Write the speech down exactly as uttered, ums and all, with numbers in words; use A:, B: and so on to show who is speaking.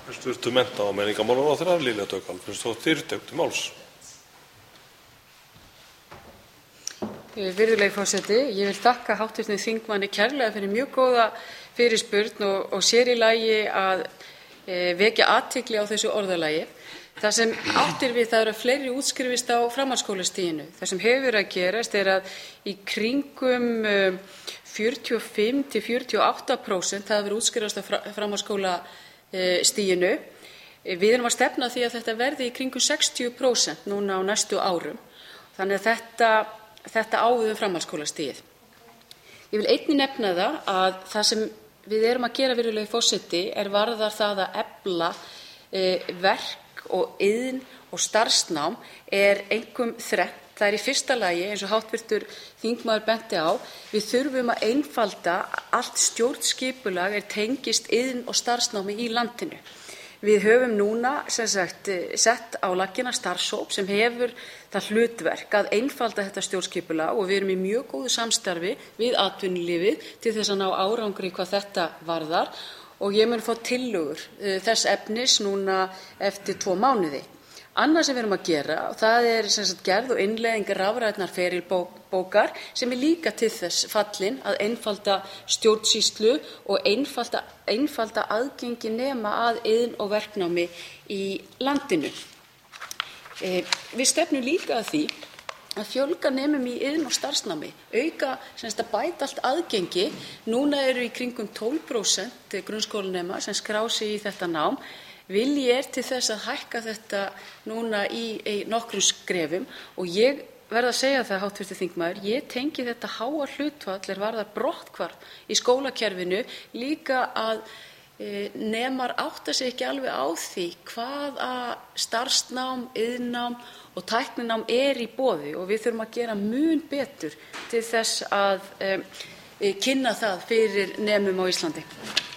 A: Hæstv. mennta- og menningarmálaráðherra Lilja Dögg Alfreðsdóttir tekur til máls.
B: Virðulegi forseti, ég vil þakka háttvirtum þingmanni kærlega fyrir mjög góða fyrirspurn og, og sér í lagi að e, vekja athygli á þessu orðalagi. Það sem átt er við það er að fleiri útskrifist á framhaldsskólastiginu. Það sem hefur verið að gerast er að í kringum um, fjörutíu og fimm til fjörutíu og átta prósent hafa verið útskrifast á framhaldsskólastiginu. Við erum að stefna að því að þetta verði í kringum sextíu prósent núna á næstu árum. Þannig að þetta, þetta á við um framhaldsskólastigið. Ég vil einnig nefna það að það sem við erum að gera, virðulegi forseti, er varðar það að efla e, verk og iðn og starfsnám er einkum þrennt. Það er í fyrsta lagi, eins og háttvirtur þingmaður benti á, við þurfum að einfalda allt stjórnskipulag er tengist iðn og starfsnámi í landinu. Við höfum núna sem sagt, sett á laggirnar starfshóp sem hefur það hlutverk að einfalda þetta stjórnskipulag og við erum í mjög góðu samstarfi við atvinnulífið til þess að ná árangri hvað þetta varðar og ég mun fá tillögur þess efnis núna eftir tvo mánuði. Annað sem við erum að gera, það er sem sagt gerð og innleiðing rafrænnar ferilbókar sem er líka til þess fallin að einfalda stjórnsýslu og einfalda, einfalda aðgengi nema að iðn og verknámi í landinu. E, við stefnum líka að því að fjölga nemum í iðn og starfsnámi, auka sem sagt að bæta allt aðgengi. Núna eru í kringum tólf prósent grunnskólanema sem skrá sig í þetta nám. Vilji er til þess að hækka þetta núna í, í nokkrum skrefum og ég verð að segja það, háttvirtur þingmaður, ég tengi þetta háa hlutfall er varðar brotthvarf í skólakerfinu líka að e, nemar átta sig ekki alveg á því hvaða starfsnám, iðnnám og tækninám er í boði og við þurfum að gera mun betur til þess að e, kynna það fyrir nemum á Íslandi.